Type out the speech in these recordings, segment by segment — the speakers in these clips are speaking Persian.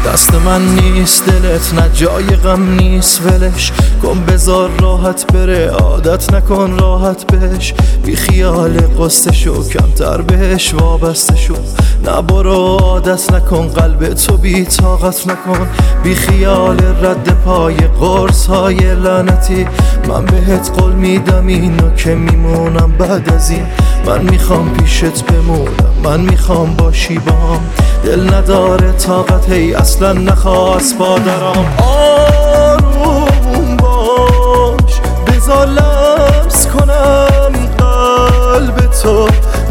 دست من نیست دلت، نه جای غم نیست ولش کن، بذار راحت بره، عادت نکن راحت بهش. بی خیال قصه شو، کمتر بهش وابسته شو، نه برو عادت نکن، قلب تو بی طاقت نکن. بی خیال رد پای قرص های لعنتی، من بهت قول میدم اینو که میمونم بعد از این. من میخوام پیشت بمونم، من میخوام باشی باهم، دل نداره طاقت هی اصلا نخواست پادرام. آروم باش، بذار لمس کنم قلب تو،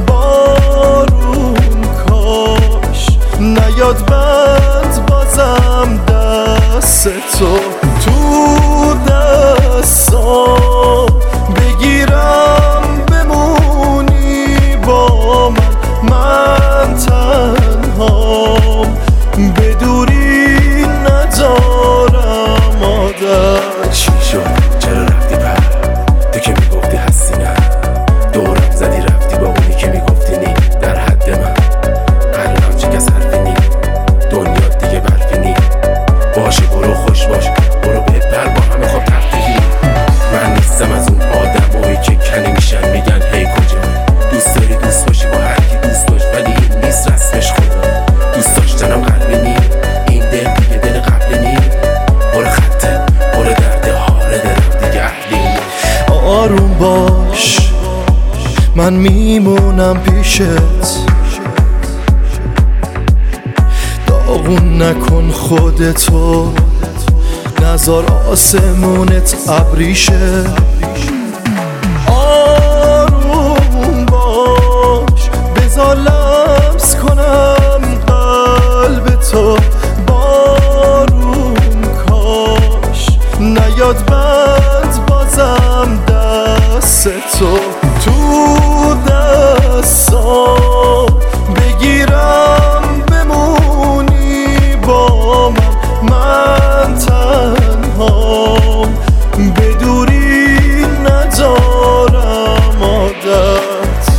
بارون کاش نیاد بند بازم دست تو. تو دستام بگیرم بمونی با من تنهام، بدوری ندارم عادت. چی شد؟ چرا رفتی پر؟ تو که میگفتی هستی نه، دورم زدی رفتی با اونی که میگفتی نی. در حد من قلبم چه کس حرفی نی، دنیا دیگه برفی نی. باشه برو خوش باش، برو بهتر با همه خواب تفتیحی. من نیستم از اون آدمایی که کنی میشن میگن هی کجا. دوست داری دوست باشی با هر کی دوست باش، ولی این نیست رسمش خدا. دوست داشتنم قلبی نی، این دل دیگه دل قبلی نی. برو خطه، برو درده هاره دلم دیگه اهلی نی. آروم باش، من میمونم پیشت، داغون نکن خودتو، نذار آسمونت ابریشه. آروم باش، بذار لمس کنم قلب تو، بارون کاش نیاد بند بازم دست تو. تو دستام بگیرم بمونی با من تنهام، بدوری ندارم عادت.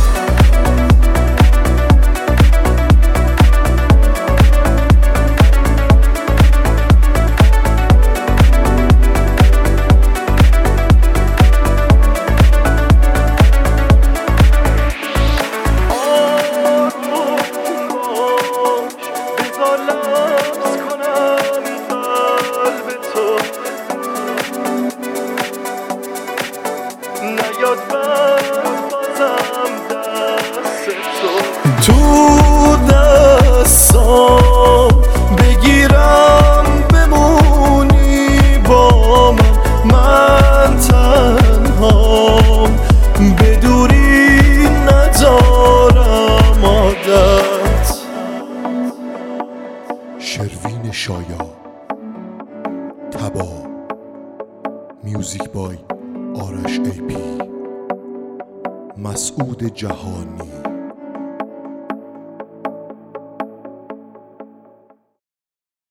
تو دستام بگیرم بمونی با من تنهام، بدوری ندارم عادت. شروین شایا، تبا، میوزیک بای آرش ای پی، مسعود جهانی.